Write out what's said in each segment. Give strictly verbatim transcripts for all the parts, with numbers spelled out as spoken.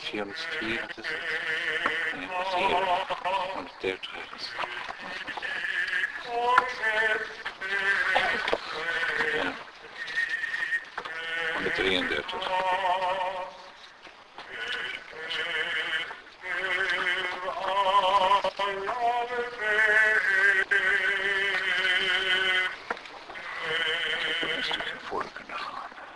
vierhonderdvier, wat is het? Nee, dat is hier. honderddertig ergens. Ja. honderddrieëndertig. Een stukje voor kunnen gaan.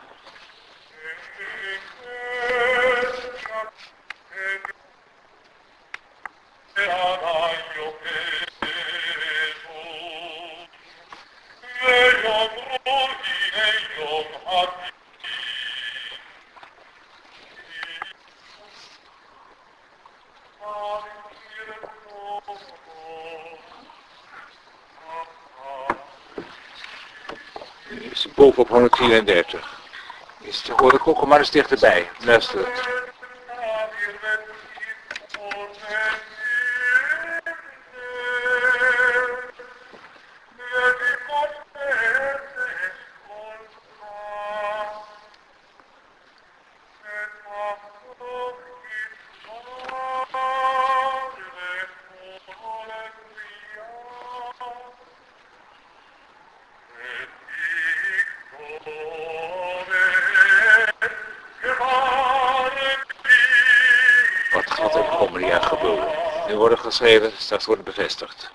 Is bovenop honderdvierendertig. Is te horen, kom maar eens dichterbij. Luister. Wat gaat er de komende jaar gebeuren? Nu worden geschreven, straks worden bevestigd.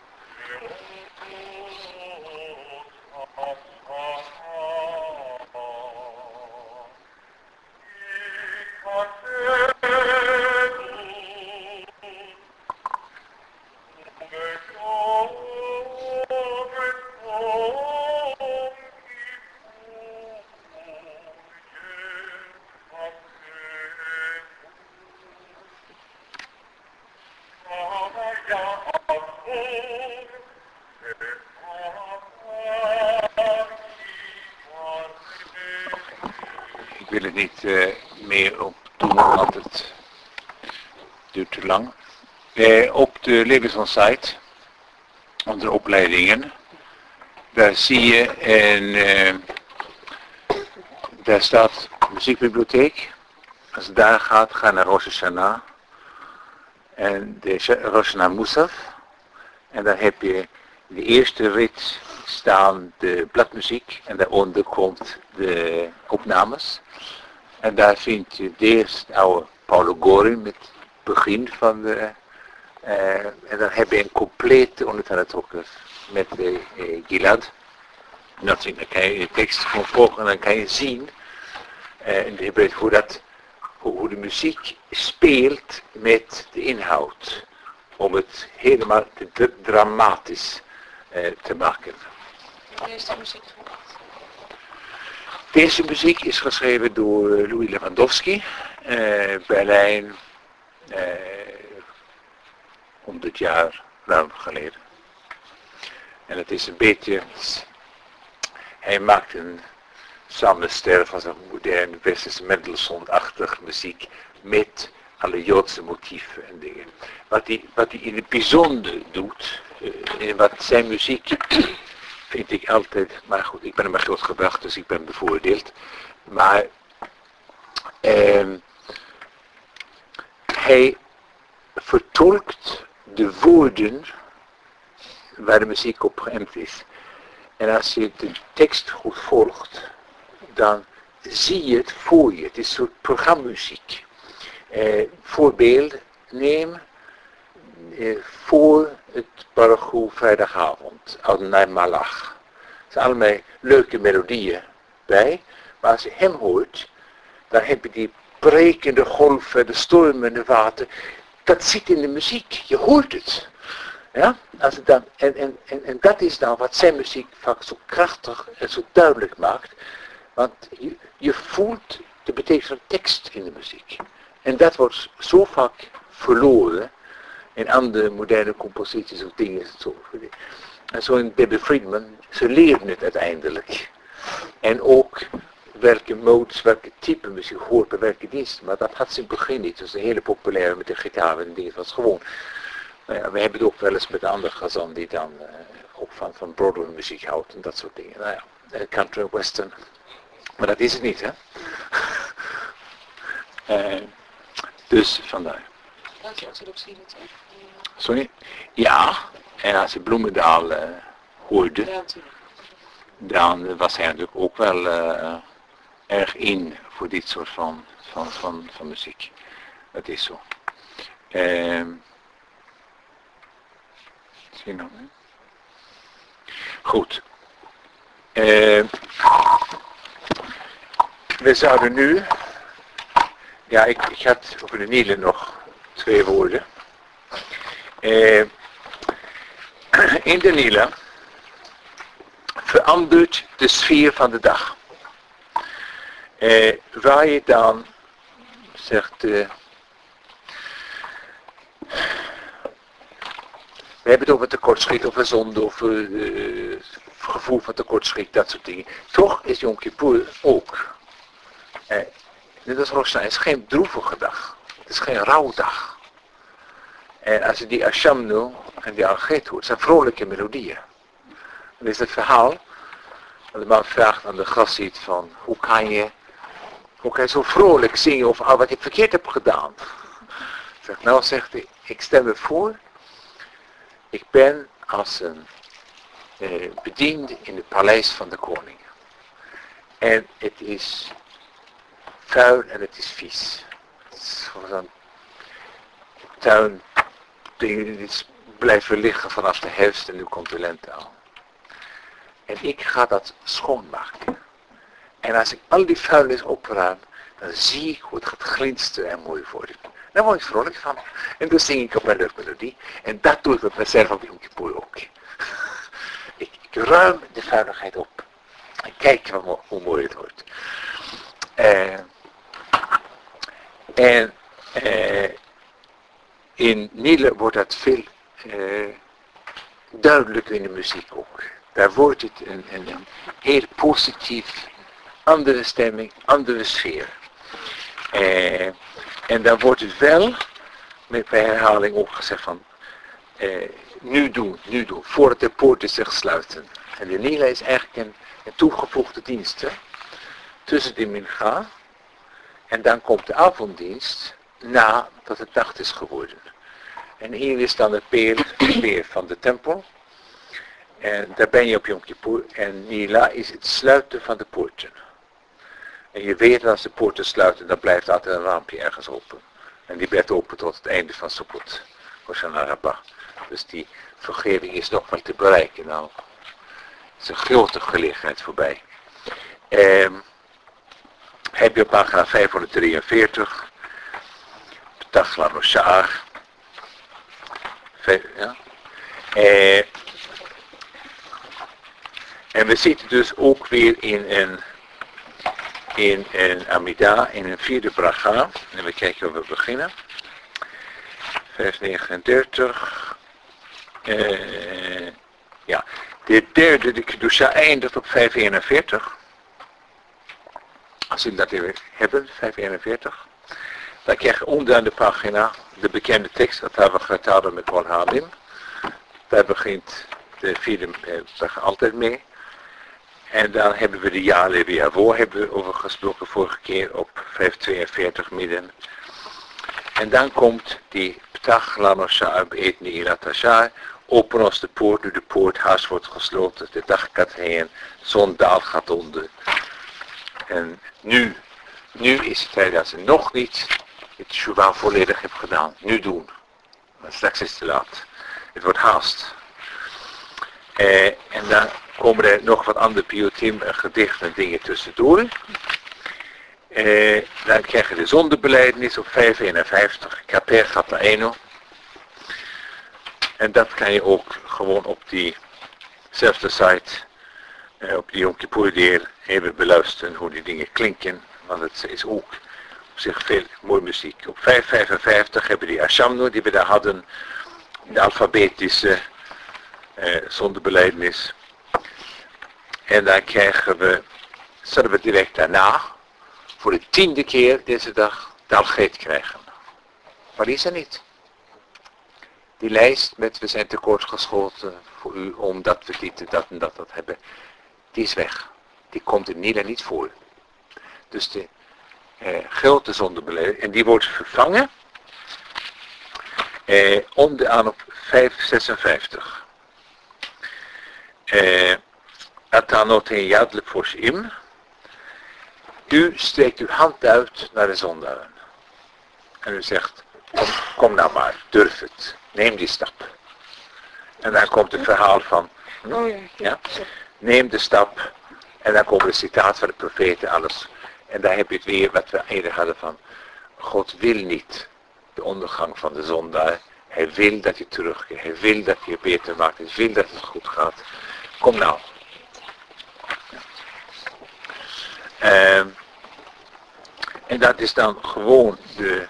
Ik wil het niet uh, meer op doen, want het duurt te lang. Uh, op de Levenson site, onder opleidingen, daar zie je en uh, daar staat muziekbibliotheek. Als het daar gaat, ga naar Rosh Hashanah en de Rosh Hashanah Musaf. En dan heb je de eerste rit staan de bladmuziek en daaronder komt de opnames. En daar vind je de eerste oude Paulo Gorin met het begin van de... Uh, en dan heb je een complete ondertiteling met de uh, Gilad. Dan kan je de tekst gewoon volgen en dan kan je zien uh, in de Hebreeuws hoe, dat, hoe, hoe de muziek speelt met de inhoud. Om het helemaal te dramatisch uh, te maken. Deze muziek gemaakt? Deze muziek is geschreven door Louis Lewandowski, uh, Berlijn, uh, honderd jaar ruim geleden. En het is een beetje, hij maakt een samenstelling van zo'n moderne westerse Mendelssohn-achtige muziek met alle Joodse motieven en dingen. Wat hij, wat hij in het bijzonder doet, uh, en wat zijn muziek vind ik altijd, maar goed, ik ben er maar grootgebracht, dus ik ben bevoordeeld. Maar uh, hij vertolkt de woorden waar de muziek op geënt is. En als je de tekst goed volgt, dan zie je het voor je. Het is een soort programmuziek. Uh, voorbeeld neem uh, voor het Baruch vrijdagavond, Adonai Malach. Er zijn allemaal leuke melodieën bij, maar als je hem hoort, dan heb je die brekende golven, de stormende water. Dat zit in de muziek, je hoort het. Ja? Als het dan, en, en, en, en dat is dan wat zijn muziek vaak zo krachtig en zo duidelijk maakt. Want je, je voelt de betekenis van tekst in de muziek. En dat wordt zo vaak verloren in andere moderne composities of dingen. Zo. En zo in Debbie Friedman, ze leerden het uiteindelijk. En ook welke modes, welke type muziek hoort bij welke diensten. Maar dat had ze in het begin niet. Dus een hele populaire met de gitaar en dingen was gewoon. Nou ja, we hebben het ook wel eens met een andere gazan die dan uh, ook van, van Broadway muziek houdt en dat soort dingen. Nou ja, uh, country, western. Maar dat is het niet, hè. uh, Dus vandaar. Dat is orthodoxie natuurlijk. Sorry? Ja, en als hij Bloemendaal uh, hoorde, Ja, natuurlijk. dan was hij natuurlijk ook wel uh, erg in voor dit soort van, van, van, van muziek. Dat is zo. Uh, zie je nog, hè? Goed. Uh, we zouden nu, ja, ik, ik had over de Nielen nog twee woorden. Uh, in de Nielen verandert de sfeer van de dag. Uh, waar je dan zegt, uh, we hebben het over tekortschiet, over zonde, over uh, gevoel van tekortschiet, dat soort dingen. Toch is Yom Kippur ook, uh, net als Rosh Hashanah, is geen droevige dag. Het is geen rouwdag. En als je die Ashamnu en die Alget hoort, zijn vrolijke melodieën. Dan is het verhaal, de man vraagt aan de gastsiet van, hoe kan je, hoe kan je zo vrolijk zingen over al wat je verkeerd hebt gedaan? Zegt, nou zegt hij, ik stel me voor, ik ben als een eh, bediende in het paleis van de koning. En het is vuil en het is vies. Het is gewoon een tuin, dingen die blijven liggen vanaf de herfst en nu komt de lente aan. En ik ga dat schoonmaken. En als ik al die vuilnis opruim, dan zie ik hoe het gaat glinsteren en mooi worden. Daar word ik vrolijk van. En dan zing ik op mijn leuke melodie. En dat doe ik met mezelf op Yom Kippur ook. ik, ik ruim de vuiligheid op. En kijk hoe, hoe mooi het wordt. Uh, en uh, in Nielen wordt dat veel uh, duidelijker in de muziek ook. Daar wordt het een, een, een heel positief, andere stemming, andere sfeer. Uh, en dan wordt het wel, met bij herhaling ook gezegd van, uh, nu doen, nu doen, voordat de poorten zich sluiten. En de Nila is eigenlijk een, een toegevoegde dienst, hè? Tussen de mincha, en dan komt de avonddienst, nadat het nacht is geworden. En hier is dan het peer, peer van de tempel. En daar ben je op Yom Kippur. En Nila is het sluiten van de poorten. En je weet dat als de poorten sluiten, dan blijft altijd een raampje ergens open. En die blijft open tot het einde van Sukkot. Hoshana Rabbah. Dus die vergeving is nog wel te bereiken. Nou, het is een grote gelegenheid voorbij. Um, heb je op pagina vijfhonderddrieënveertig. Tachla Roshar. Ja. Uh, en we zitten dus ook weer in een, in een Amida, in een vierde bracha. En we kijken waar we beginnen. vijfhonderdnegenendertig. Uh, ja, de derde, de Kedusha, eindigt op vijfhonderdeenenveertig. Als jullie dat even hebben, vijfhonderdeenenveertig. Dan krijg je onderaan de pagina de bekende tekst, dat hebben we gehad met Kol Halim. Daar begint de vierde bracha altijd mee. En dan hebben we de Yale Viavo, hebben we over gesproken vorige keer op vijfhonderdtweeënveertig midden. En dan komt die Ptach Lanosha Beet Ni'ilat Hashar. Open als de poort, nu de poort, haast wordt gesloten, de dag gaat heen, zon daalt gaat onder. En nu, nu is het tijd dat ze nog niet het Shuvah volledig hebben gedaan. Nu doen. Maar straks is het te laat. Het wordt haast. Eh, en dan komen er nog wat andere piotim en gedichten en dingen tussendoor. Eh, dan krijg je de zondebelijdenis op vijfhonderdeenenvijftig. Kaper Gata Eno. En dat kan je ook gewoon op diezelfde site, eh, op die Yom Kippur deel, even beluisteren hoe die dingen klinken. Want het is ook op zich veel mooie muziek. Op vijfhonderdvijfenvijftig hebben we die Ashamnu die we daar hadden. De alfabetische eh, zondebelijdenis. En dan krijgen we, zullen we direct daarna, voor de tiende keer deze dag, de Algeet krijgen. Maar die is er niet. Die lijst met we zijn tekortgeschoten voor u omdat we dit en dat en dat, dat hebben, die is weg. Die komt in Nila niet voor. Dus de eh, grote zondebelijdenis, en die wordt vervangen Eh, onderaan op vijf zesenvijftig. Eh, Atanoten jadle im. U steekt uw hand uit naar de zondaren. En u zegt, kom, kom nou maar, durf het. Neem die stap. En dan komt het verhaal van, hm? Oh ja. Ja? Neem de stap. En dan komen de citaat van de profeten, alles. En daar heb je het weer wat we eerder hadden van, God wil niet de ondergang van de zondaar. Hij wil dat je terugkeert. Hij wil dat je beter maakt. Hij wil dat het goed gaat. Kom nou. Ja. Uh, en dat is dan gewoon de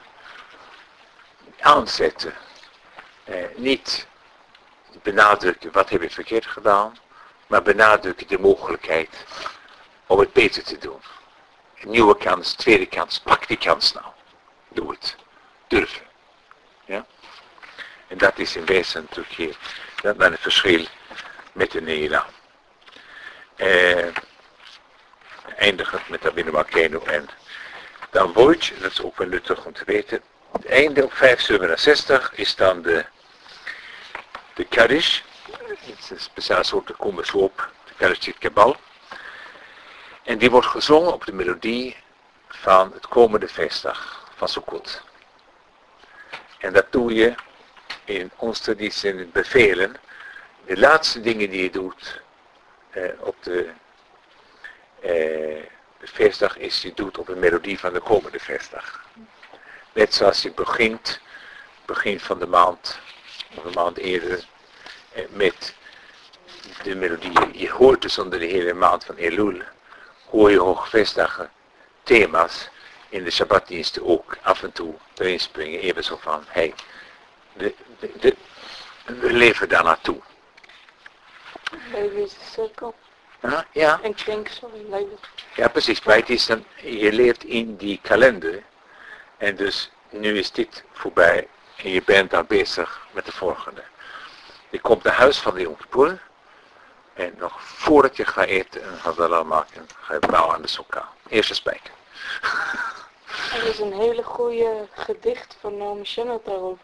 aanzetten. Uh, niet benadrukken wat heb je verkeerd gedaan. Maar benadrukken de mogelijkheid om het beter te doen. Een nieuwe kans, tweede kans. Pak die kans nou. Doe het. Durven. Ja? En dat is in wezen natuurlijk hier dat dan het verschil met de Nederland. Eh, eindigend met Rabbeinu Malkeinu en dan Voigt, dat is ook wel nuttig om te weten. Het einde op vijf zevenenzestig is dan de de Kaddish. Het is een speciaal soort de komen zo op, de Kaddish Kabal. En die wordt gezongen op de melodie van het komende feestdag van Sukkot. En dat doe je in onze traditie in het bevelen. De laatste dingen die je doet eh, op de, eh, de feestdag is je doet op een melodie van de komende feestdag. Net zoals je begint, begin van de maand, of een maand eerder, eh, met de melodie. Je hoort dus onder de hele maand van Elul, hoor je hoogfeestdagen, thema's, in de Shabbatdiensten ook af en toe erin springen, even zo van, hey, de, de, de, we leven daar naartoe. Leven is de cirkel. Ja, ja. En kring, sorry, leven. Ja, precies, maar het is dan, je leert in die kalender, en dus nu is dit voorbij, en je bent dan bezig met de volgende. Je komt naar huis van de Yom Kippur, en nog voordat je gaat eten en Havdalah maken, ga je bouwen aan de soka. Eerste spijker. Er is een hele goede gedicht van Naomi Shemet daarover.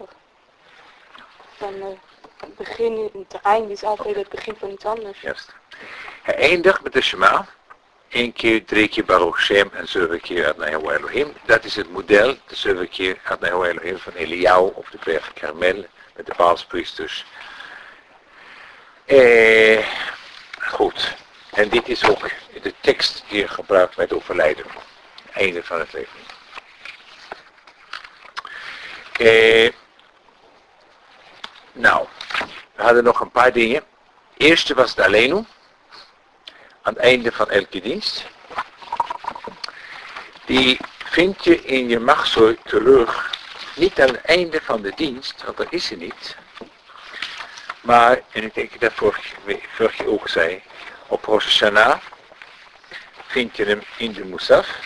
Van uh, het begin en het einde is altijd het begin van iets anders. Juist. Hij eindigt met de Shema. Eén keer, drie keer Baruch Shem en zeven keer Adonai Elohim. Dat is het model, de zeven keer Adonai Elohim van Eliyahu op de berg Karmel met de Baalspriesters. Eh, goed. En dit is ook de tekst die je gebruikt bij het overlijden. Einde van het leven. Eh, nou, we hadden nog een paar dingen. Eerste was de Aleinu. Aan het einde van elke dienst. Die vind je in je Machzor terug. Niet aan het einde van de dienst, want dat is er niet. Maar, en ik denk dat vorig, vorig jaar ook zei, op Rosh Hashanah vind je hem in de Musaf.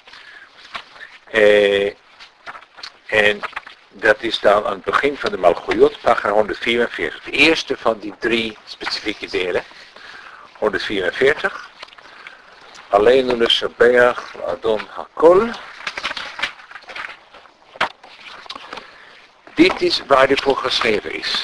Eh, en dat is dan aan het begin van de Malchuyot, pagina honderdvierenveertig. De eerste van die drie specifieke delen. honderdvierenveertig. Alleen de Shabeach Adon Hakol. Dit is waar dit voor geschreven is.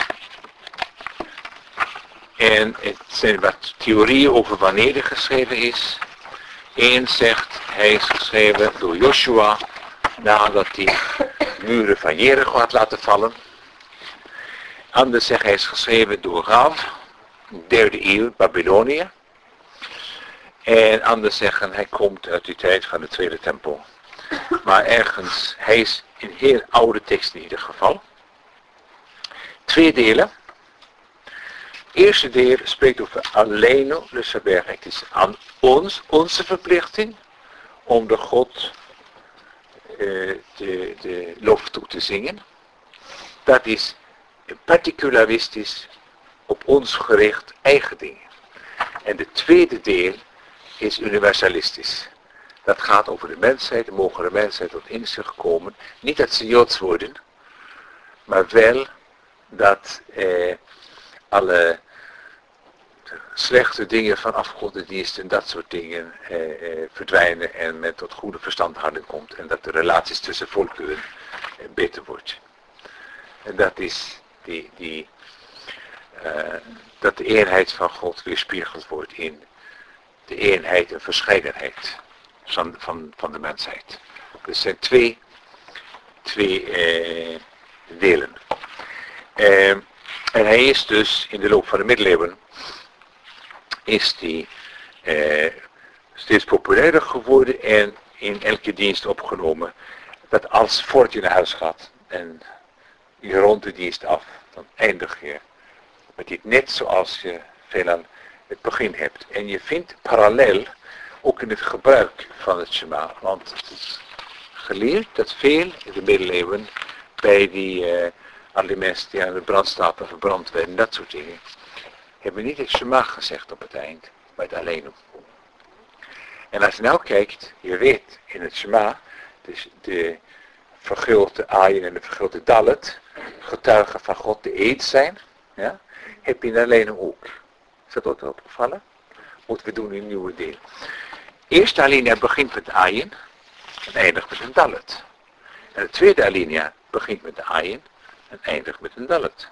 En het zijn wat theorieën over wanneer het geschreven is. Eén zegt, hij is geschreven door Joshua nadat hij muren van Jericho had laten vallen. Anderen zeggen, hij is geschreven door Rav, derde eeuw, Babylonië. En anderen zeggen, hij komt uit die tijd van de tweede tempel. Maar ergens, hij is een heel oude tekst in ieder geval. Twee delen. Eerste deel spreekt over Aleinu Lesaber. Het is aan ons, onze verplichting, om de God uh, de, de lof toe te zingen. Dat is particularistisch, op ons gericht, eigen dingen. En de tweede deel is universalistisch. Dat gaat over de mensheid, mogen de mensheid tot inzicht komen. Niet dat ze Joods worden, maar wel dat eh, alle slechte dingen van afgodendienst en dat soort dingen eh, eh, verdwijnen en men tot goede verstandhouding komt. En dat de relaties tussen volkeren eh, beter wordt. En dat is die, die, uh, dat de eenheid van God weerspiegeld wordt in de eenheid en verscheidenheid van, van, van de mensheid. Er zijn twee, twee uh, delen. Uh, en hij is dus in de loop van de middeleeuwen is die uh, steeds populairder geworden en in elke dienst opgenomen. Dat als voordat je naar huis gaat en je rondt de dienst af, dan eindig je met dit net zoals je veelal het begin hebt. En je vindt parallel ook in het gebruik van het Shema. Want het is geleerd dat veel in de middeleeuwen bij die uh, aliments die aan de brandstapel verbrand werden, dat soort dingen, hebben niet het Shema gezegd op het eind, maar het Aleinu. En als je nou kijkt, je weet in het Shema, dus de vergulde Ayin en de vergulde Dalet, getuigen van God de eed zijn, ja, heb je in Aleinu ook. Is dat ook opgevallen? Moeten we doen in een nieuwe deel. Eerste alinea begint met de Ayin en eindigt met een Dalet. En de tweede alinea begint met de Ayin en eindigt met een Dalet.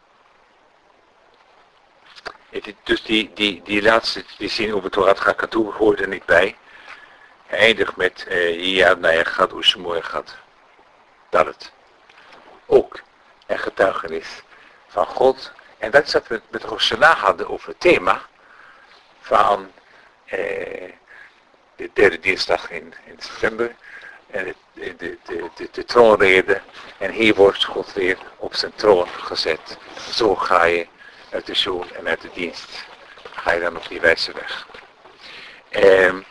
Dus die, die, die laatste, die zin over Torah Hakatoe hoort er niet bij. Hij eindigt met Ja, Naya Gad, Ushemoy Gad. Dalet. Ook een getuigenis van God. En dat is wat we met Rosh Hashanah hadden over het thema van eh, de derde dinsdag in, in september. En de, de, de, de, de, de troonrede. En hier wordt God weer op zijn troon gezet. Zo ga je uit de zoon en uit de dienst. Ga je dan op die wijze weg. Um,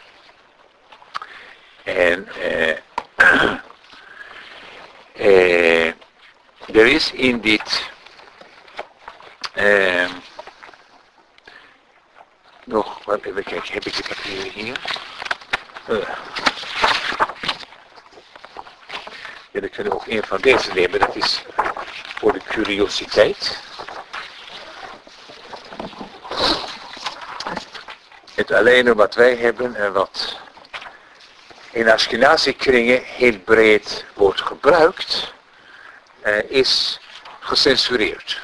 en uh, uh, er is in dit uh, nog, wat, even kijken, heb ik het papier hier? Uh. Ja, dan kunnen we ook een van deze nemen, dat is voor de curiositeit. Het alleen wat wij hebben en wat in Ashkenazi kringen heel breed wordt gebruikt, uh, is gecensureerd.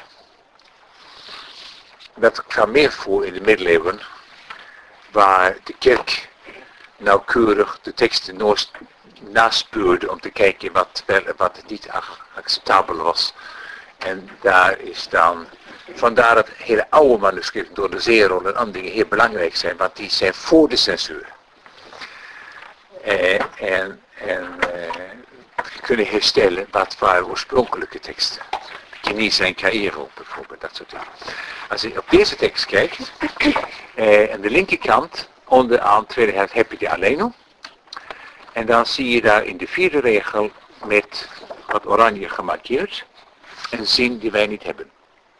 Dat kwam meer voor in de middeleeuwen, waar de kerk nauwkeurig de teksten nooit naspeurde om te kijken wat wel en wat niet acceptabel was. En daar is dan, vandaar dat hele oude manuscripten door de Zeerol en andere dingen heel belangrijk zijn, want die zijn voor de censuur. Eh, en en eh, kunnen herstellen wat waren oorspronkelijke teksten. Kenisa en Cairo bijvoorbeeld, dat soort dingen. Als je op deze tekst kijkt, eh, aan de linkerkant, onderaan tweede helft heb je de Aleinu. En dan zie je daar in de vierde regel met wat oranje gemarkeerd een zin die wij niet hebben.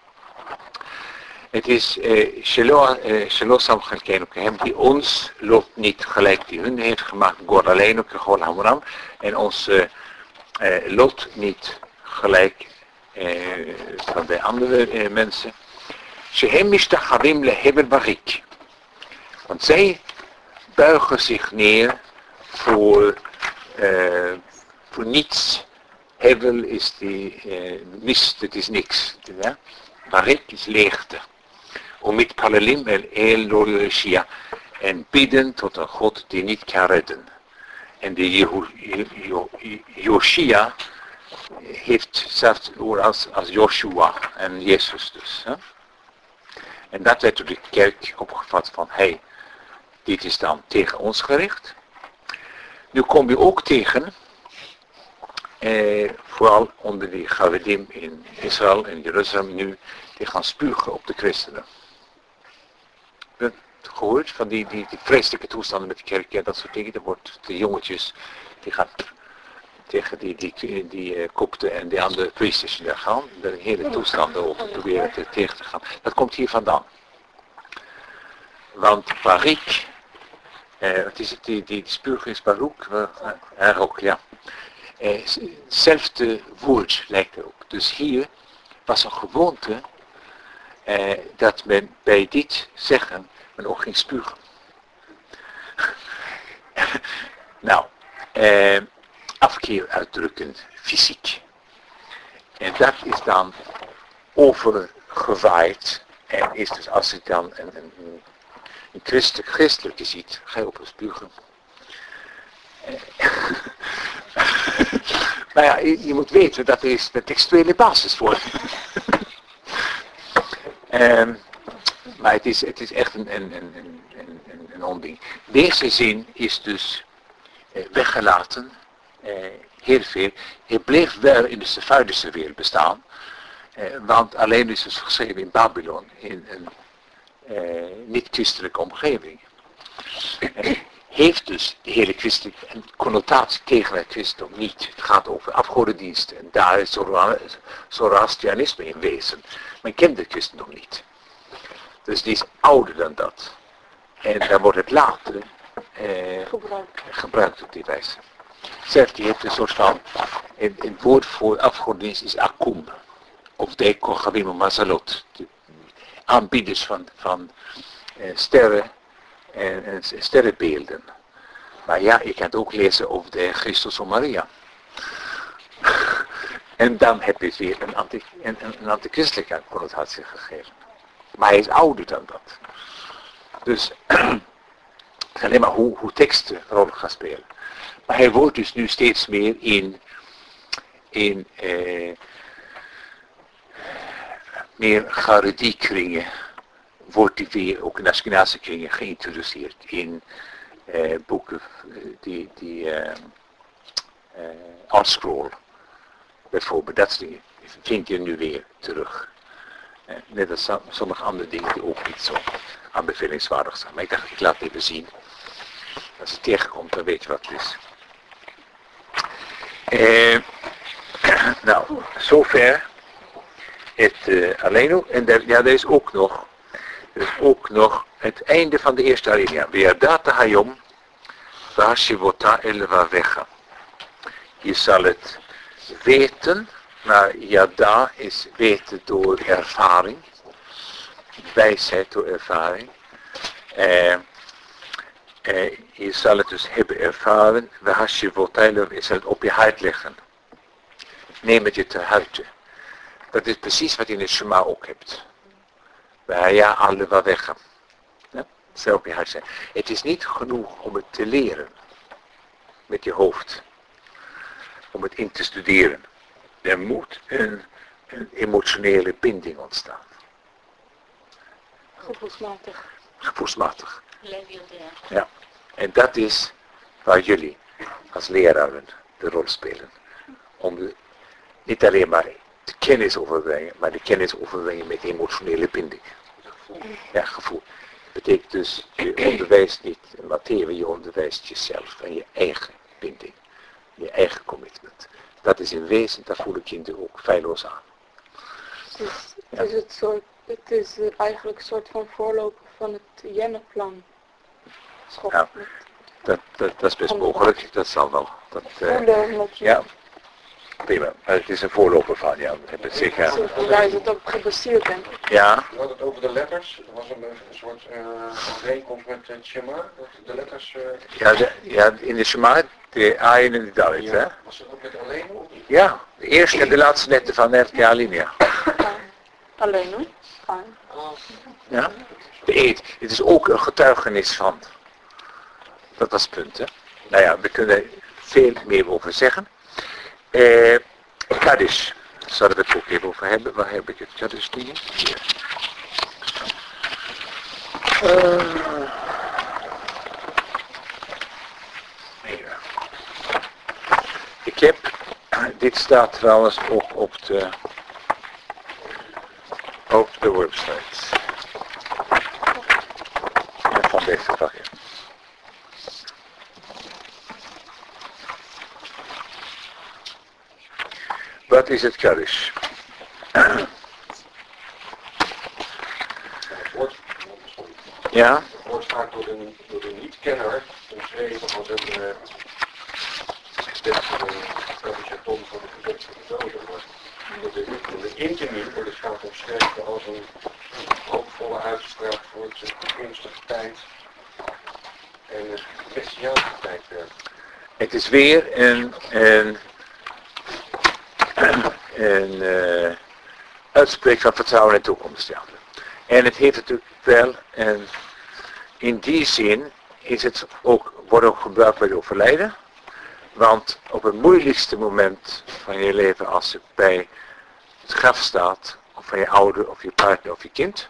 Het is Shelosam hem die ons lot niet gelijk die hun heeft gemaakt, Gor alleen ook Gor Hamuram, en ons uh, uh, lot niet gelijk uh, van de andere uh, mensen. Shehem mishtachavim leheber barik. Want zij buigen zich neer voor, uh, voor niets. Hevel is die uh, mist, het is niks. Ja? Barik is leegte. Om met palelim el el Yoshia. En bidden tot een God die niet kan redden. En de Yoshia heeft zelfs oor als, als Joshua en Jezus dus. Hè? En dat werd door de kerk opgevat van, hey, dit is dan tegen ons gericht. Nu kom je ook tegen, eh, vooral onder die Charedim in Israël en Jeruzalem nu, die gaan spugen op de christenen. Je hebt gehoord van die, die, die vreselijke toestanden met de kerk en dat soort dingen. Dan wordt de jongetjes, die gaan tegen die, die, die, die uh, kopten en die andere priesters daar gaan. De hele toestanden ook proberen te, tegen te gaan. Dat komt hier vandaan. Want Barik, eh, wat is het, die, die, die spugen is Baruch, uh, ook, ja. Eh, hetzelfde woord lijkt erop. Dus hier was een gewoonte eh, dat men bij dit zeggen, men ook ging spugen. nou, eh, afkeer uitdrukken, fysiek. En dat is dan overgewaaid. En is dus, als je dan een, een, een christelijk, christelijke ziet, ga je op een spugen. Maar ja, je, je moet weten dat er is de textuele basis voor. um, maar het is, het is echt een, een, een, een, een, een onding. Deze zin is dus uh, weggelaten. Uh, heel veel. Hij bleef wel in de Sephardische wereld bestaan. Uh, want alleen is het geschreven in Babylon. In een uh, niet-christelijke omgeving. Uh, heeft dus de hele christelijke een connotatie tegen het christendom niet. Het gaat over afgodendienst. En daar is Zoroastrianisme in wezen. Men kent het christendom niet. Dus die is ouder dan dat. En dan wordt het later uh, Gebruikt. gebruikt op die wijze. Zelf, die heeft een soort van, in het woord voor afgodendienst is akum. Of de Kohabim Mazalot. De aanbieders van, van uh, sterren en, en sterrenbeelden. Maar ja, je kan het ook lezen over de Christus of Maria. En dan heb je weer een, anti, een, een antichristelijke connotatie gegeven. Maar hij is ouder dan dat. Dus het is alleen maar hoe, hoe teksten een rol gaan spelen. Maar hij wordt dus nu steeds meer in, in eh, meer Garedie-kringen, wordt hij weer ook in Ashkenazi kringen geïntroduceerd in eh, boeken, die, die eh, eh, Art-Scroll bijvoorbeeld, dat soort dingen vind je nu weer terug. Eh, net als sommige andere dingen die ook niet zo aanbevelingswaardig zijn. Maar ik dacht, ik laat het even zien. Als het tegenkomt, dan weet je wat het is. Eh, nou, zover het uh, alleen. En daar, ja, er is ook nog, er is ook nog het einde van de eerste alinea. Ve'yadata hayom v'hashivota el vavecha. Je zal het weten, maar yada is weten door ervaring. Wijsheid door ervaring. Eh, eh, je zal het dus hebben ervaren. V'hashivota el is het op je hart leggen. Neem het je ter harte. Dat is precies wat je in het Shema ook hebt. Wij ja alle wat weg. Ja, zelf op je hart zijn. Het is niet genoeg om het te leren. Met je hoofd. Om het in te studeren. Er moet een, een emotionele binding ontstaan. Gevoelsmatig. Gevoelsmatig. Ja. En dat is waar jullie als leraren de rol spelen. Om de, niet alleen maar de kennis overbrengen, maar de kennis overbrengen met emotionele binding. Ja, gevoel. Dat betekent dus, je onderwijst niet een materie, je onderwijst jezelf en je eigen binding. Je eigen commitment. Dat is in wezen, daar voelen kinderen ook feilloos aan. Het is, het is, het soort, het is eigenlijk een soort van voorloper van het Jenne-plan. Ja, dat, dat, dat is best mogelijk, dat zal wel. Dat, uh, ja. Prima, maar het is een voorloper van, ja. Dat heb ik zeker. Daar is het op gebaseerd, denk ik. Ja. We hadden het over de letters. Er was een, een soort uh, overeenkomst met het Shema. De letters... Uh... Ja, de, ja, in de Shema, de Ayin en de Dalit, ja. Hè? Was dat ook met alleen of niet? Ja, de eerste en de laatste letter van de R T A-linia. Alleen hoor. Fijn. Ja, de eed. Het is ook een getuigenis van. Dat was het punt, hè. Nou ja, we kunnen er veel meer over zeggen. Eh, Kaddish, zouden we het ook even over hebben. Waar heb ik het Kaddish dingen? Hier. Uh, hier. Ik heb, dit staat trouwens ook op de, op de website. Ja, van deze pakje. Wat is het Kaddish? Ja? Het woord staat door de, door de niet-kenner omschreven als een uh, Kaddish-atom van de gebed van de doden. Door de, door de intimie wordt het vaak omschreven als een hoopvolle uitspraak voor het toekomstige tijd en het messiaanse tijdperk. Het is weer een, een een uh, uitspreek van vertrouwen in de toekomst. Ja. En het heeft natuurlijk wel, en in die zin is het ook, wordt ook gebruikt bij de overlijden. Want op het moeilijkste moment van je leven, als je bij het graf staat, of van je ouder, of je partner, of je kind.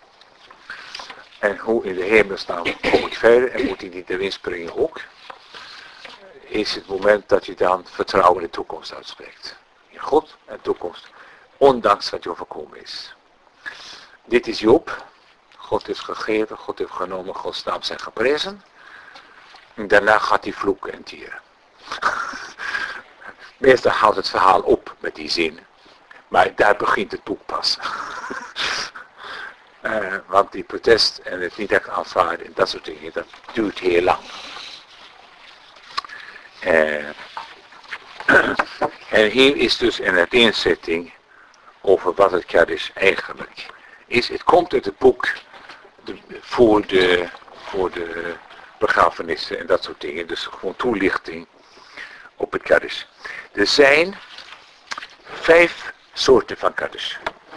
En hoe in de hemel staan, kom ik verder en moet hij niet erin springen ook. Is het moment dat je dan vertrouwen in de toekomst uitspreekt. In God en toekomst. Ondanks wat je overkomen is. Dit is Job. God heeft gegeven, God heeft genomen, Gods naam zijn geprezen. En daarna gaat hij vloeken en tieren. Meestal houdt het verhaal op met die zin. Maar daar begint het boek pas. uh, want die protest en het niet echt aanvaarden en dat soort dingen, dat duurt heel lang. Uh, en hier is dus een uiteenzetting over wat het Kaddish eigenlijk is. Het komt uit het boek de, voor, de, voor de begrafenissen en dat soort dingen. Dus gewoon toelichting op het Kaddish. Er zijn vijf soorten van Kaddish.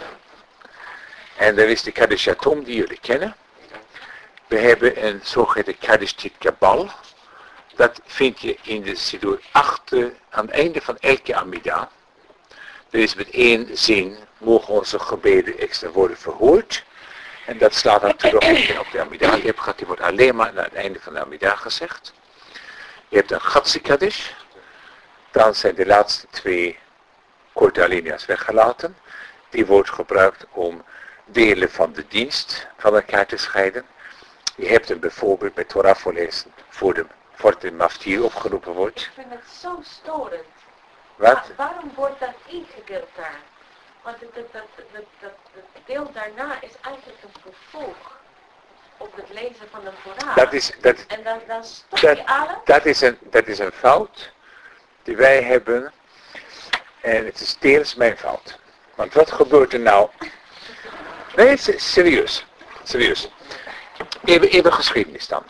En er is de Kaddish Yatom die jullie kennen. We hebben een zogeheten Kaddish Tit Kabal. Dat vind je in de Siddur achter, aan het einde van elke Amida. Er is met één zin, mogen onze gebeden extra worden verhoord. En dat slaat dan terug op de Amida. Je hebt gehad, die wordt alleen maar aan het einde van de Amida gezegd. Je hebt een Gatsi Kaddish. Dan zijn de laatste twee korte alinea's weggelaten. Die wordt gebruikt om delen van de dienst van elkaar te scheiden. Je hebt hem bijvoorbeeld bij Torah voorlezen voor de, voor de maftier opgeroepen wordt. Ik vind het zo storend. Wat? Wa- waarom wordt dat ingedeeld daar? Want het, het, het, het, het, het deel daarna is eigenlijk een vervolg op het lezen van de Torah. Dat is, dat, en dan, dan stop dat, je alle. dat, is een, dat is een fout die wij hebben. En het is deels mijn fout. Want wat gebeurt er nou? Nee, serieus. Serieus. Even, even geschiedenis dan.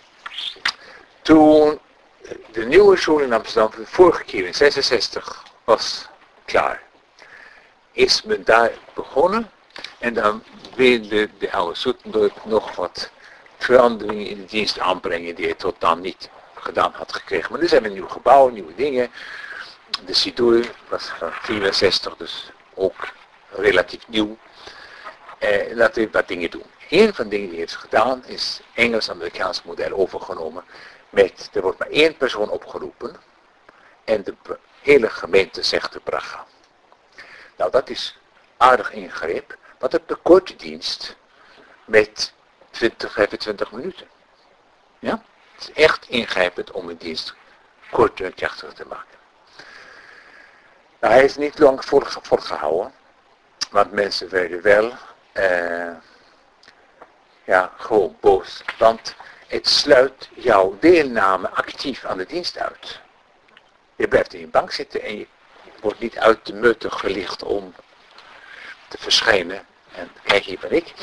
Toen de nieuwe school in Amsterdam, de vorige keer in zesenzestig, was klaar. Is men daar begonnen. En dan wilde de oude Soetenburg nog wat veranderingen in de dienst aanbrengen die hij tot dan niet gedaan had gekregen. Maar nu zijn we een nieuw gebouw, nieuwe dingen. De Siddur was van vierenzestig, dus ook relatief nieuw. Eh, laten we wat dingen doen. Een van de dingen die hij heeft gedaan is Engels-Amerikaans model overgenomen. Met, er wordt maar één persoon opgeroepen en de hele gemeente zegt de bracha. Nou, dat is aardig ingreep, want het bekort de dienst met twintig, vijfentwintig minuten. Ja? Het is echt ingrijpend om een dienst korter en krachtiger te maken. Nou, hij is niet lang voortgehouden, want mensen werden wel uh, ja, gewoon boos, want het sluit jouw deelname actief aan de dienst uit. Je blijft in je bank zitten en je wordt niet uit de mutten gelicht om te verschijnen. En kijk, hier ben ik.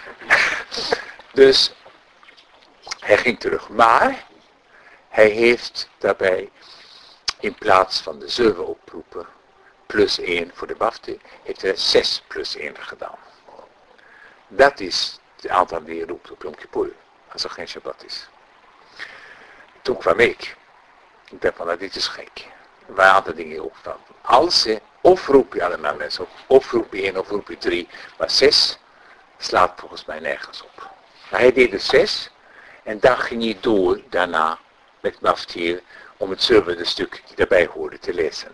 Dus hij ging terug. Maar hij heeft daarbij in plaats van de zeven oproepen plus één voor de bafte, heeft hij zes plus één gedaan. Dat is het aantal die je roept op Yom Kippur, als er geen Shabbat is. Toen kwam ik. Ik dacht van, nou, dit is gek. Er waren een aantal dingen ook van. Als je, of roep je allemaal mensen op, of roep je één, of roep je drie, maar zes slaat volgens mij nergens op. Maar hij deed er zes, en dan ging hij door daarna met Maftir om het zevende stuk die daarbij hoorde te lezen.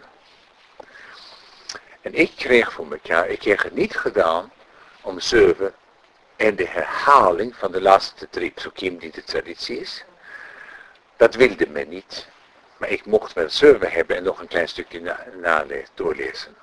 En ik kreeg voor elkaar, ik kreeg het niet gedaan om zeven en de herhaling van de laatste drie psukim die de traditie is. Dat wilde men niet. Maar ik mocht wel zeven hebben en nog een klein stukje na, nale- doorlezen.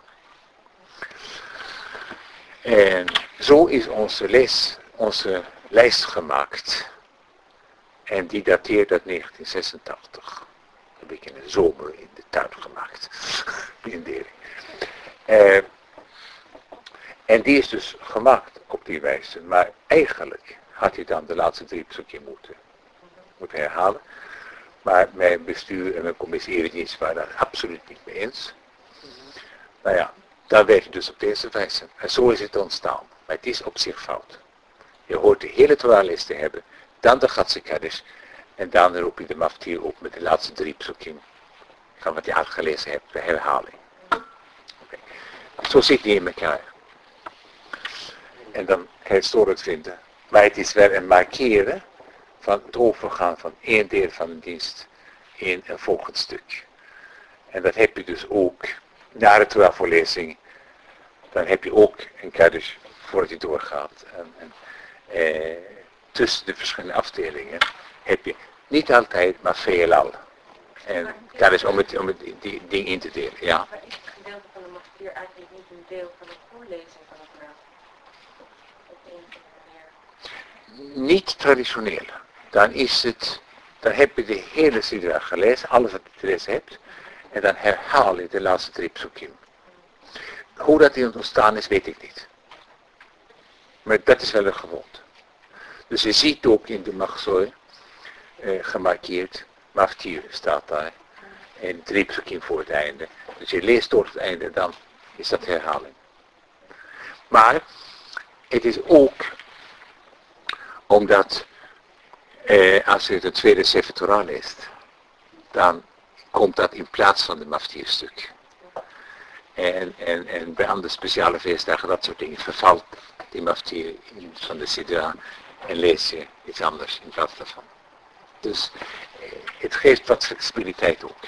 En zo is onze les, onze lijst gemaakt. En die dateert uit negentien zesentachtig. Dat heb ik in de zomer in de tuin gemaakt. Die indeling. Uh, en die is dus gemaakt op die wijze. Maar eigenlijk had hij dan de laatste drie psukim moeten, moeten herhalen. Maar mijn bestuur en mijn commissie eredienst waren daar absoluut niet mee eens. Nou ja, dan werkt het dus op deze wijze. En zo is het ontstaan. Maar het is op zich fout. Je hoort de hele Torah-les te hebben, dan de Gatse Kaddish, en dan roep je de maftir op met de laatste drie psukim van wat je uitgelezen hebt, bij herhaling. Okay. Zo zit die in elkaar. En dan kan je het storend vinden. Maar het is wel een markeren van het overgaan van één deel van de dienst in een volgend stuk. En dat heb je dus ook na de Torah-voorlezing. Dan heb je ook een Kaddish voordat hij doorgaat. En, en, eh, tussen de verschillende afdelingen heb je niet altijd, maar veelal. En dat is om het, om het die ding in te delen, ja. Maar is het gedeelte van de maftier eigenlijk niet een deel van het voorlezen van het Torah? Op een of andere manier. Niet traditioneel. Dan is het, dan heb je de hele sidra gelezen, alles wat je te lezen hebt. En dan herhaal je de laatste drie psukim. Hoe dat in ontstaan is, weet ik niet. Maar dat is wel een gewoonte. Dus je ziet ook in de Machzor, eh, gemarkeerd, maftir staat daar. En drie psukim voor het einde. Dus je leest tot het einde, dan is dat herhaling. Maar het is ook omdat eh, als je de tweede Sefer Torah leest, dan komt dat in plaats van de maftirstuk. En, en, en bij andere speciale feestdagen, dat soort dingen, vervalt die maftir van de sidra en lees je iets anders in plaats daarvan. Dus eh, het geeft wat flexibiliteit ook.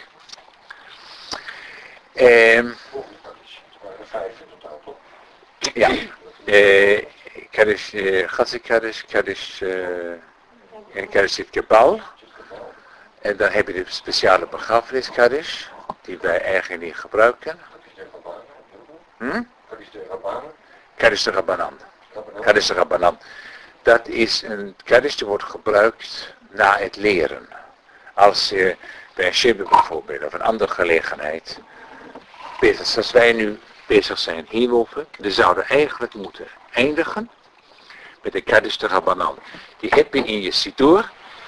Eh, Er waren vijf in totaal, toch? ja, eh, Kaddish eh, Gatse Kaddish, Kaddish eh, en Kaddish het Gebal. En dan heb je de speciale begrafenis Kaddish, die wij eigenlijk niet gebruiken. Hm? Kaddish de Rabbanan. Kaddish de Rabbanan. Kaddish de Rabbanan. Dat is een Kaddish die wordt gebruikt na het leren. Als je bij een shibbe bijvoorbeeld of een andere gelegenheid bezig, zoals wij nu bezig zijn hierboven, we zouden eigenlijk moeten eindigen met de Kaddish de Rabbanan. Die heb je in je Sidur.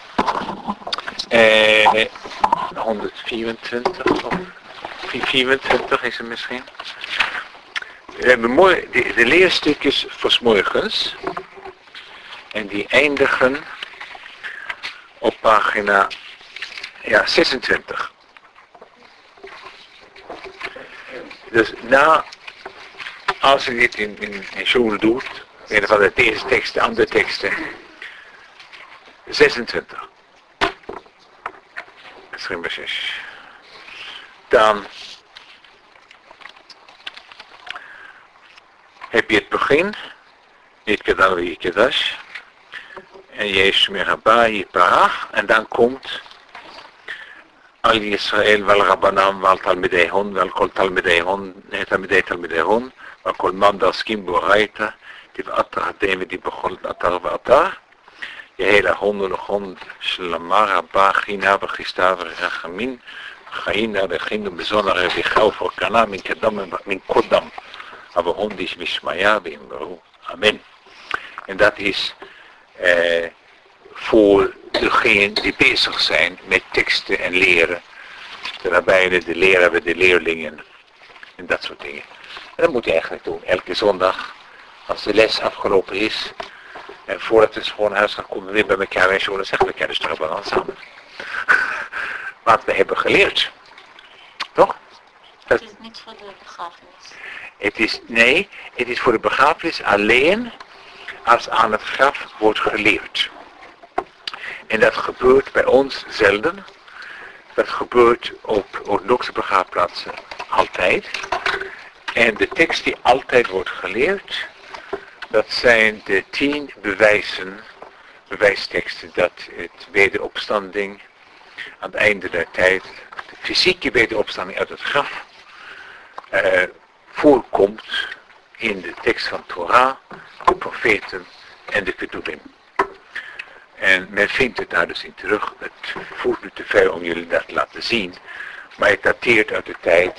Eh, honderdvierentwintig of vierentwintig is het misschien. We hebben mooi, de, de leerstukjes voor 's morgens. En die eindigen op pagina ja, zesentwintig. Dus na, als je dit in, in, in Zoel doet, een van de deze teksten, andere teksten, zesentwintig. Dan heb je het begin, niet kedal wie kedash, en Jezus meraba parach, en dan komt al Israël wel Rabbanam, wel Talmidehon, wel kol Talmidehon, nee Talmideh Talmidehon, wel kol man das kim boraita, die atar deme die begon atar wa atar. Je hele honden nog hond, Shlamara, Bagina, Bagistava, Rachamin, Gaina, Regino, Bezonare, Vigau, voor Kana, Min Kedam, Min Kodam. Maar hond is Mishmaya, Bimberu. Amen. En dat is eh, voor degenen die bezig zijn met teksten en leren. De rabbijnen, de leraren, de leerlingen. En dat soort dingen. En dat moet je eigenlijk doen. Elke zondag, als de les afgelopen is. En voordat het schoonhuis gaat, komen we weer bij elkaar en zo, dan zeggen we Kaddish de Rabbanan samen. Wat we hebben geleerd. Toch? Het is niet voor de begrafenis. Het is, nee, het is voor de begrafenis alleen als aan het graf wordt geleerd. En dat gebeurt bij ons zelden. Dat gebeurt op orthodoxe begraafplaatsen altijd. En de tekst die altijd wordt geleerd, dat zijn de tien bewijzen, bewijsteksten dat het wederopstanding aan het einde der tijd, de fysieke wederopstanding uit het graf, uh, voorkomt in de tekst van Torah, de profeten en de Ketuvim. En men vindt het daar dus in terug. Het voert nu te ver om jullie dat te laten zien. Maar het dateert uit de tijd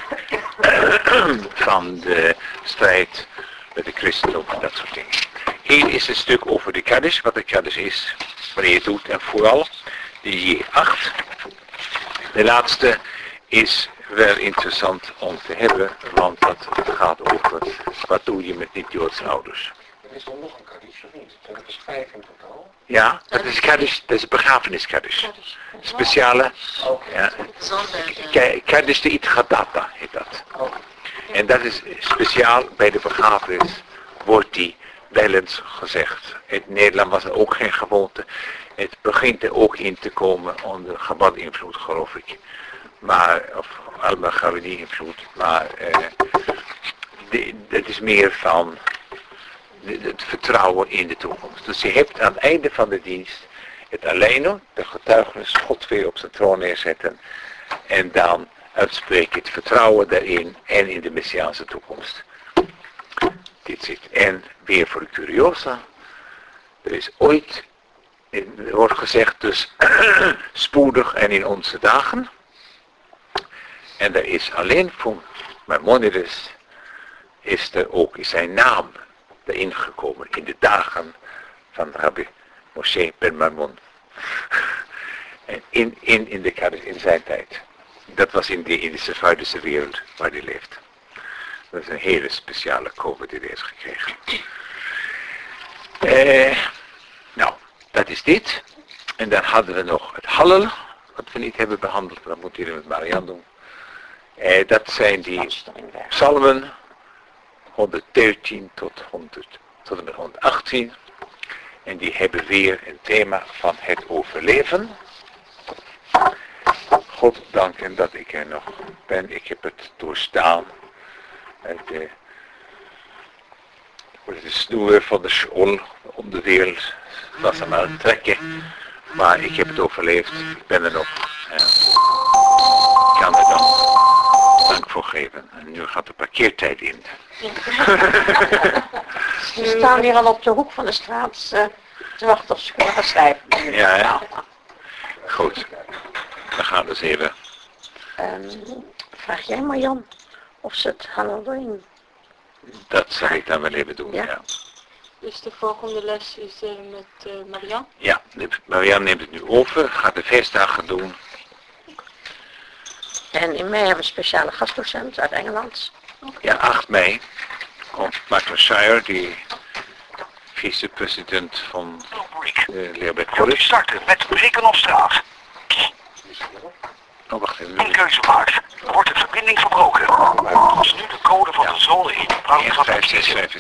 van de strijd met de christendom en dat soort dingen. Hier is een stuk over de Kaddish, wat de Kaddish is, wanneer je het doet. En vooral de J acht. De laatste is wel interessant om te hebben, want dat gaat over wat doe je met niet-Joodse ouders. Er is dan nog een kaddish of niet? Dat is vijf in totaal. Ja, dat is kaddish, dat is begrafeniskaddish. Speciale, ja, Zonder kaddish de Itgadata heet dat. En dat is speciaal bij de begrafenis, wordt die wel eens gezegd. In Nederland was er ook geen gewoonte. Het begint er ook in te komen onder Chabad-invloed, geloof ik. Maar, of Al-Baghdadi-invloed, maar eh, de, het is meer van de, het vertrouwen in de toekomst. Dus je hebt aan het einde van de dienst het alleen, de getuigenis, God weer op zijn troon neerzetten en dan uitspreken het vertrouwen daarin en in de Messiaanse toekomst. Dit zit. En weer voor de curiosa, er is ooit, er wordt gezegd dus spoedig en in onze dagen. En er is alleen voor Maimonides, is er ook zijn naam erin gekomen in de dagen van Rabbi Moshe ben Maimon. En in, in, in, de, in zijn tijd. Dat was in de Indische Vuidische wereld waar hij leeft. Dat is een hele speciale code die hij heeft gekregen. Eh, nou, dat is dit. En dan hadden we nog het Hallel, wat we niet hebben behandeld, maar dat moet hier met Marianne doen. Eh, dat zijn die psalmen, honderddertien tot, honderd, tot en met honderdachttien. En die hebben weer een thema van het overleven. God danken dat ik er nog ben. Ik heb het doorstaan. De, de snoer van de school om de wereld was hem aan het trekken. Maar ik heb het overleefd. Ik ben er nog. Ja. Ik kan er dan dank voor geven. En nu gaat de parkeertijd in. Ze staan hier al op de hoek van de straat uh, te wachten of ze kunnen gaan schrijven. Ja, ja. Goed. Dan gaan we eens even. Um, vraag jij Marjan of ze het Halloween. Dat zal ik dan wel even doen, ja. ja. Dus de volgende les is uh, met uh, Marianne? Ja, Marianne neemt het nu over, gaat de feestdagen doen. En in mei hebben we een speciale gastdocent uit Engeland. Ja, acht mei komt Michael Shire, die vicepresident van de Leerbeck College. Starten met prikken op straat. Oh, wacht even. Een keuze maakt, wordt de verbinding verbroken. Als nu de code van de zone in. vijf zes vijf